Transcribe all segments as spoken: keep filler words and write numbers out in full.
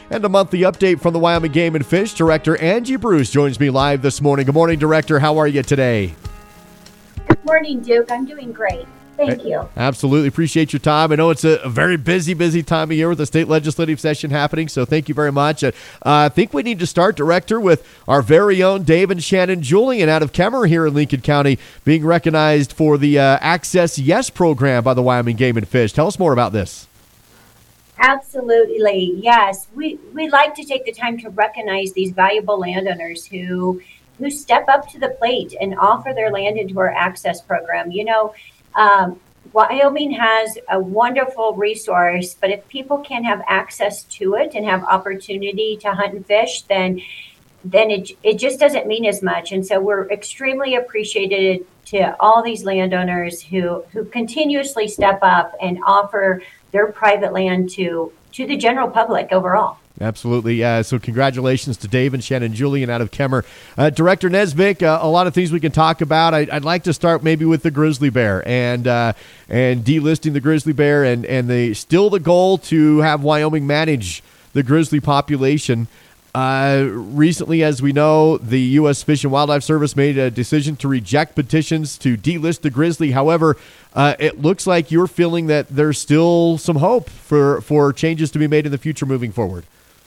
And a monthly update from the Wyoming Game and Fish. Director Angie Bruce joins me live this morning. Good morning, Director. How are you today? Good morning, Duke. I'm doing great. Thank you. Absolutely. Appreciate your time. I know it's a very busy, busy time of year with the state legislative session happening, so thank you very much. Uh, I think we need to start, Director, with our very own Dave and Shannon Julian out of Kemmer here in Lincoln County being recognized for the uh, Access Yes program by the Wyoming Game and Fish. Tell us more about this. Absolutely. Yes. We, we like to take the time to recognize these valuable landowners who, who step up to the plate and offer their land into our Access program. You know, Um, Wyoming has a wonderful resource, but if people can't have access to it and have opportunity to hunt and fish, then then it it just doesn't mean as much. And so we're extremely appreciated to all these landowners who who continuously step up and offer their private land to to the general public overall. Absolutely. Uh, so congratulations to Dave and Shannon Julian out of Kemmer. Uh, Director Nesbitt, uh, a lot of things we can talk about. I, I'd like to start maybe with the grizzly bear and uh, and delisting the grizzly bear and, and the still the goal to have Wyoming manage the grizzly population. Uh, recently, as we know, the U S Fish and Wildlife Service made a decision to reject petitions to delist the grizzly. However, uh, it looks like you're feeling that there's still some hope for, for changes to be made in the future moving forward.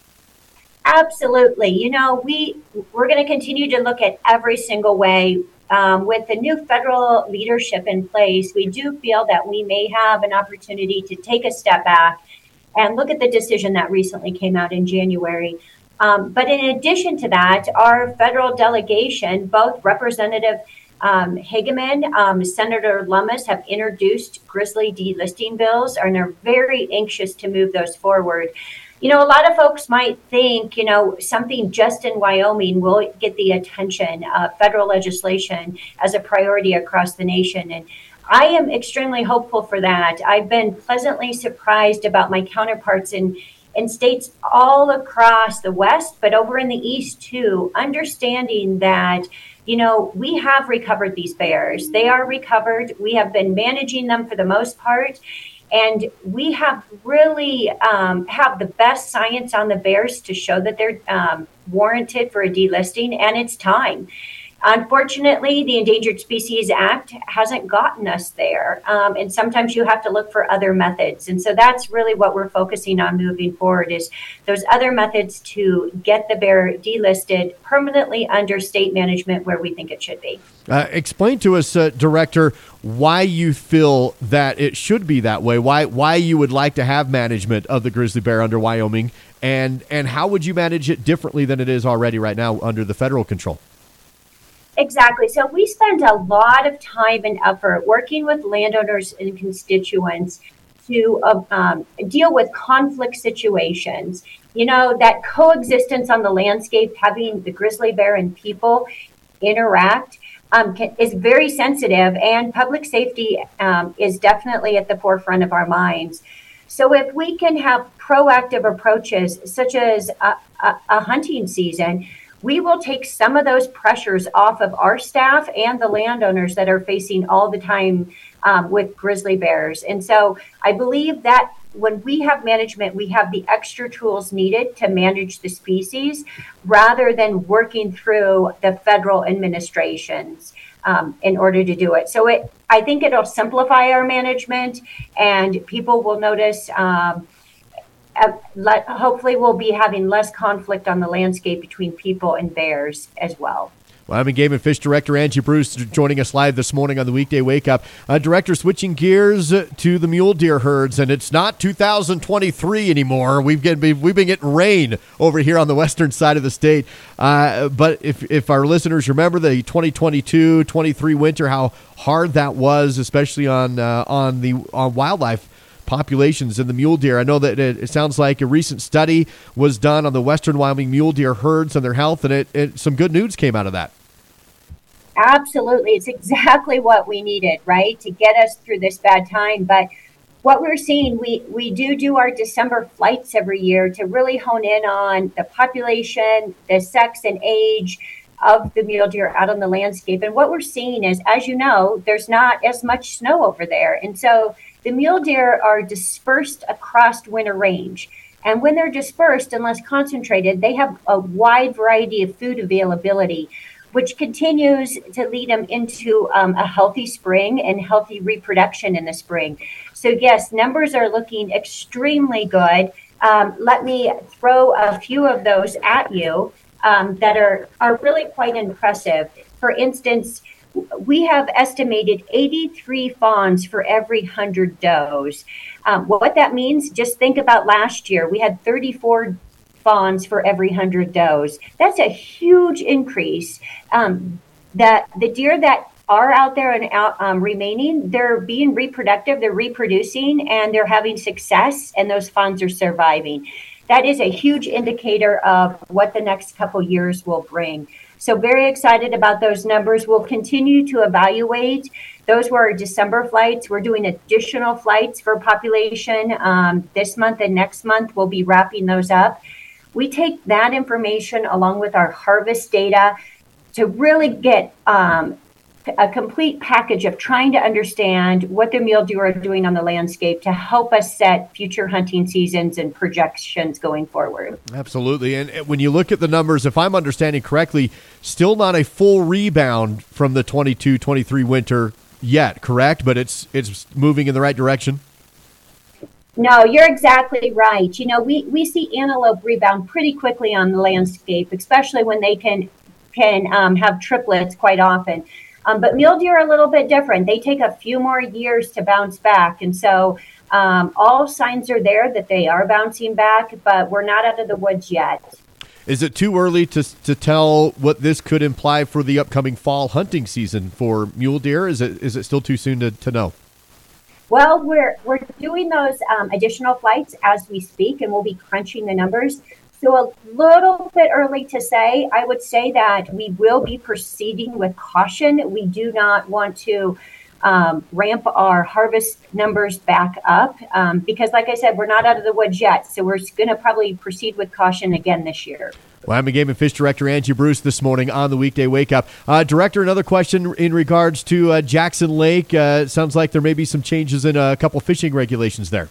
Absolutely. You know, we, we're going to continue to look at every single way. Um, with the new federal leadership in place, we do feel that we may have an opportunity to take a step back and look at the decision that recently came out in January. Um, but in addition to that, our federal delegation, both Representative um, Hageman, um, Senator Lummis, have introduced grizzly delisting bills and are very anxious to move those forward. You know, a lot of folks might think, you know, something just in Wyoming will get the attention of federal legislation as a priority across the nation. And I am extremely hopeful for that. I've been pleasantly surprised about my counterparts in, in states all across the West, but over in the East, too, understanding that, you know, we have recovered these bears. They are recovered. We have been managing them for the most part. And we have really um, have the best science on the bears to show that they're um, warranted for a delisting, and it's time. Unfortunately, the Endangered Species Act hasn't gotten us there, um, and sometimes you have to look for other methods. And so that's really what we're focusing on moving forward is those other methods to get the bear delisted permanently under state management where we think it should be. Uh, explain to us, uh, Director, why you feel that it should be that way, why why you would like to have management of the grizzly bear under Wyoming, and, and how would you manage it differently than it is already right now under the federal control? Exactly. So we spend a lot of time and effort working with landowners and constituents to uh, um, deal with conflict situations. You know, that coexistence on the landscape, having the grizzly bear and people interact um, can, is very sensitive, and public safety um, is definitely at the forefront of our minds. So if we can have proactive approaches, such as a, a, a hunting season, we will take some of those pressures off of our staff and the landowners that are facing all the time um, with grizzly bears. And so I believe that when we have management, we have the extra tools needed to manage the species rather than working through the federal administrations um, in order to do it. So it, I think it'll simplify our management, and people will notice um, Uh, le- hopefully we'll be having less conflict on the landscape between people and bears as well. Wyoming Game and Fish Director Angie Bruce joining us live this morning on the Weekday Wake Up. Uh, Director, switching gears to the mule deer herds, and it's not two thousand twenty-three anymore. We've, get, we've been getting rain over here on the western side of the state. Uh, but if, if our listeners remember the twenty twenty-two twenty-three winter, how hard that was, especially on uh, on the on wildlife populations in the mule deer. I know that it, it sounds like a recent study was done on the western Wyoming mule deer herds and their health, and it, it some good news came out of that. Absolutely. It's exactly what we needed, right, to get us through this bad time. But what we're seeing, we, we do do our December flights every year to really hone in on the population, the sex and age of the mule deer out on the landscape. And what we're seeing is, as you know, there's not as much snow over there. And so the mule deer are dispersed across winter range. And when they're dispersed and less concentrated, they have a wide variety of food availability, which continues to lead them into um, a healthy spring and healthy reproduction in the spring. So yes, numbers are looking extremely good. Um, let me throw a few of those at you um, that are, are really quite impressive. For instance, we have estimated eighty-three fawns for every one hundred does. Um, what that means, just think about last year. We had thirty-four fawns for every one hundred does. That's a huge increase. Um, that the deer that are out there and out um, remaining, they're being reproductive, they're reproducing, and they're having success, and those fawns are surviving. That is a huge indicator of what the next couple years will bring. So very excited about those numbers. We'll continue to evaluate. Those were our December flights. We're doing additional flights for population um, this month and next month. We'll be wrapping those up. We take that information along with our harvest data to really get um, a complete package of trying to understand what the mule deer are doing on the landscape to help us set future hunting seasons and projections going forward. Absolutely. And when you look at the numbers, if I'm understanding correctly, still not a full rebound from the twenty-two twenty-three winter yet, correct? But it's it's moving in the right direction? No, you're exactly right. You know, we, we see antelope rebound pretty quickly on the landscape, especially when they can, can um, have triplets quite often. Um, but mule deer are a little bit different. They take a few more years to bounce back. And so um, all signs are there that they are bouncing back, but we're not out of the woods yet. Is it too early to to tell what this could imply for the upcoming fall hunting season for mule deer? Is it is it still too soon to, to know? Well, we're we're doing those um, additional flights as we speak, and we'll be crunching the numbers. So a little bit early to say. I would say that we will be proceeding with caution. We do not want to um, ramp our harvest numbers back up um, because, like I said, we're not out of the woods yet. So we're going to probably proceed with caution again this year. Wyoming Game and Fish Director Angie Bruce this morning on the Weekday Wake Up. Uh, Director, another question in regards to uh, Jackson Lake. Uh, it sounds like there may be some changes in a couple fishing regulations there.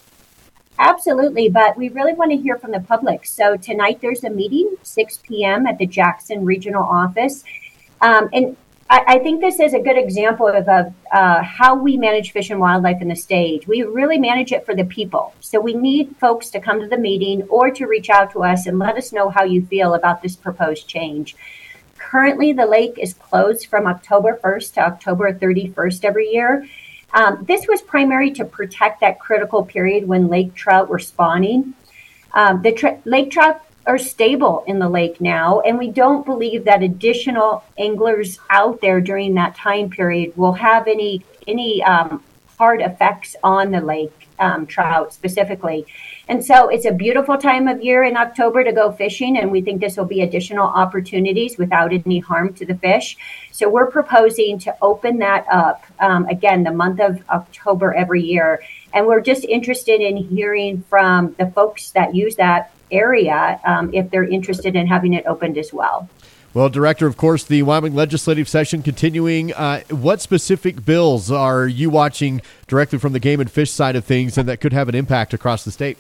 Absolutely, but we really want to hear from the public. So tonight there's a meeting, six p.m. at the Jackson Regional Office. Um, and I, I think this is a good example of, of uh, how we manage fish and wildlife in the state. We really manage it for the people. So we need folks to come to the meeting or to reach out to us and let us know how you feel about this proposed change. Currently, the lake is closed from October first to October thirty-first every year. Um, this was primary to protect that critical period when lake trout were spawning. Um, the tra- lake trout are stable in the lake now, and we don't believe that additional anglers out there during that time period will have any any um, hard effects on the lake um, trout specifically. And so it's a beautiful time of year in October to go fishing, and we think this will be additional opportunities without any harm to the fish. So we're proposing to open that up, um, again, the month of October every year. And we're just interested in hearing from the folks that use that area um, if they're interested in having it opened as well. Well, Director, of course, the Wyoming legislative session continuing. Uh, what specific bills are you watching directly from the game and fish side of things and that could have an impact across the state?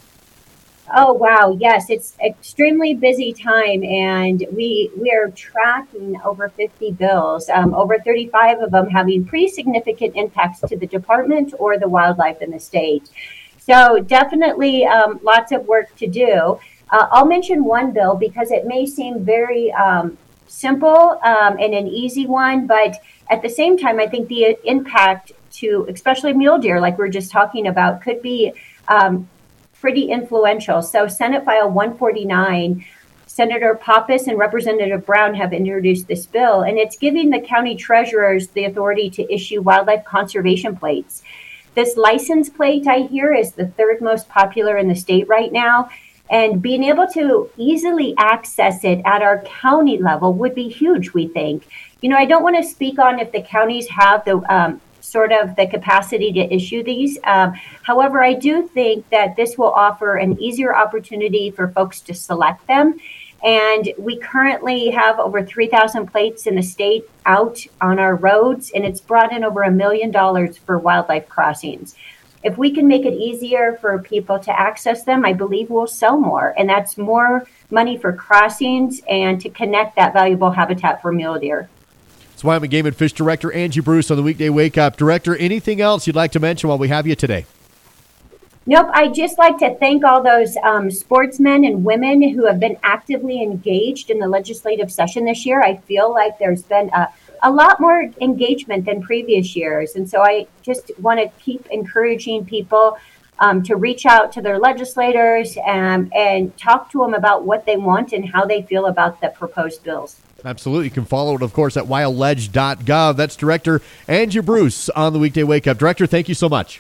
Oh, wow. Yes, it's extremely busy time, and we we are tracking over fifty bills, um, over thirty-five of them having pretty significant impacts to the department or the wildlife in the state. So definitely um, lots of work to do. Uh, I'll mention one bill because it may seem very um, simple um, and an easy one, but at the same time, I think the impact to especially mule deer, like we we're just talking about, could be um, pretty influential. So Senate File one forty-nine, Senator Pappas and Representative Brown have introduced this bill, and it's giving the county treasurers the authority to issue wildlife conservation plates. This license plate, I hear, is the third most popular in the state right now, and being able to easily access it at our county level would be huge, we think. You know, I don't want to speak on if the counties have the um, sort of the capacity to issue these. Um, however, I do think that this will offer an easier opportunity for folks to select them. And we currently have over three thousand plates in the state out on our roads, and it's brought in over a million dollars for wildlife crossings. if we can make it easier for people to access them, I believe we'll sell more. And that's more money for crossings and to connect that valuable habitat for mule deer. It's Wyoming Game and Fish Director Angie Bruce on the Weekday Wake Up. Director, anything else you'd like to mention while we have you today? Nope. I'd just like to thank all those um, sportsmen and women who have been actively engaged in the legislative session this year. I feel like there's been a, a lot more engagement than previous years. And so I just want to keep encouraging people um, to reach out to their legislators and, and talk to them about what they want and how they feel about the proposed bills. Absolutely. You can follow it, of course, at wild ledge dot gov. That's Director Angie Bruce on the Weekday Wake Up. Director, thank you so much.